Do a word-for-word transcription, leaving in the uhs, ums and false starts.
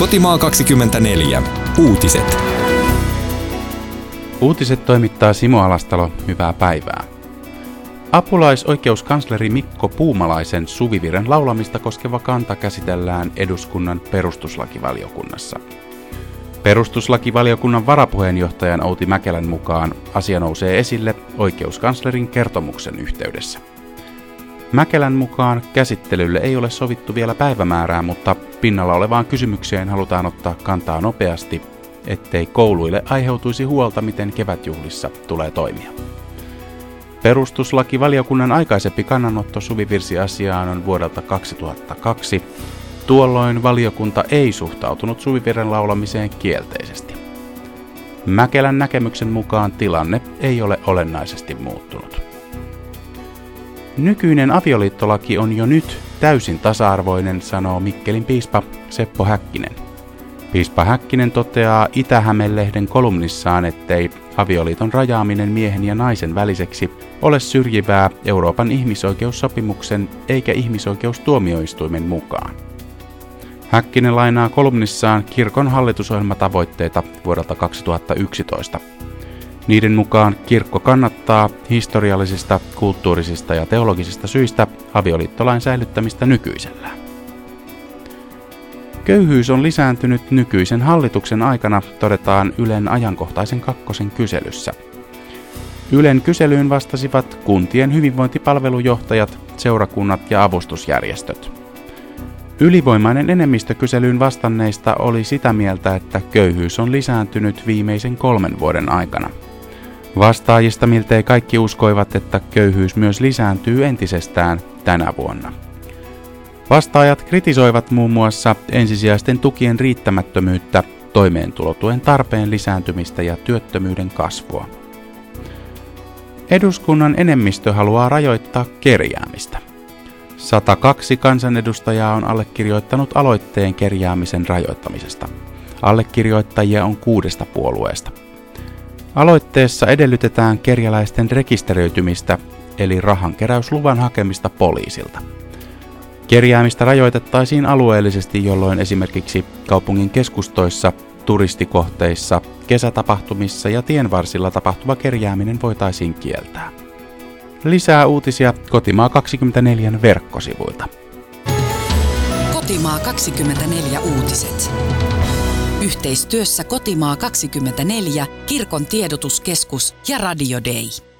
Kotimaa kaksikymmentäneljä. Uutiset. Uutiset toimittaa Simo Alastalo. Hyvää päivää. Apulaisoikeuskansleri Mikko Puumalaisen Suvivirren laulamista koskeva kanta käsitellään eduskunnan perustuslakivaliokunnassa. Perustuslakivaliokunnan varapuheenjohtajan Outi Mäkelän mukaan asia nousee esille oikeuskanslerin kertomuksen yhteydessä. Mäkelän mukaan käsittelylle ei ole sovittu vielä päivämäärää, mutta pinnalla olevaan kysymykseen halutaan ottaa kantaa nopeasti, ettei kouluille aiheutuisi huolta, miten kevätjuhlissa tulee toimia. Perustuslakivaliokunnan aikaisempi kannanotto suvivirsiasiaan on vuodelta kaksituhattakaksi. Tuolloin valiokunta ei suhtautunut Suvivirren laulamiseen kielteisesti. Mäkelän näkemyksen mukaan tilanne ei ole olennaisesti muuttunut. Nykyinen avioliittolaki on jo nyt täysin tasa-arvoinen, sanoo Mikkelin piispa Seppo Häkkinen. Piispa Häkkinen toteaa Itä-Hämeen-lehden kolumnissaan, ettei avioliiton rajaaminen miehen ja naisen väliseksi ole syrjivää Euroopan ihmisoikeussopimuksen eikä ihmisoikeustuomioistuimen mukaan. Häkkinen lainaa kolumnissaan kirkon hallitusohjelmatavoitteita vuodelta kaksituhattayksitoista. Niiden mukaan kirkko kannattaa historiallisista, kulttuurisista ja teologisista syistä avioliittolain säilyttämistä nykyisellään. Köyhyys on lisääntynyt nykyisen hallituksen aikana, todetaan Ylen ajankohtaisen kakkosen kyselyssä. Ylen kyselyyn vastasivat kuntien hyvinvointipalvelujohtajat, seurakunnat ja avustusjärjestöt. Ylivoimainen enemmistö kyselyyn vastanneista oli sitä mieltä, että köyhyys on lisääntynyt viimeisen kolmen vuoden aikana. Vastaajista miltei kaikki uskoivat, että köyhyys myös lisääntyy entisestään tänä vuonna. Vastaajat kritisoivat muun muassa ensisijaisten tukien riittämättömyyttä, toimeentulotuen tarpeen lisääntymistä ja työttömyyden kasvua. Eduskunnan enemmistö haluaa rajoittaa kerjäämistä. sata kaksi kansanedustajaa on allekirjoittanut aloitteen kerjäämisen rajoittamisesta. Allekirjoittajia on kuudesta puolueesta. Aloitteessa edellytetään kerjäläisten rekisteröitymistä, eli rahankeräysluvan hakemista poliisilta. Kerjäämistä rajoitettaisiin alueellisesti, jolloin esimerkiksi kaupungin keskustoissa, turistikohteissa, kesätapahtumissa ja tienvarsilla tapahtuva kerjääminen voitaisiin kieltää. Lisää uutisia Kotimaa kaksikymmentäneljän verkkosivuilta. Kotimaa kaksikymmentäneljä uutiset. Yhteistyössä Kotimaa kaksikymmentäneljä, Kirkon tiedotuskeskus ja Radio Day.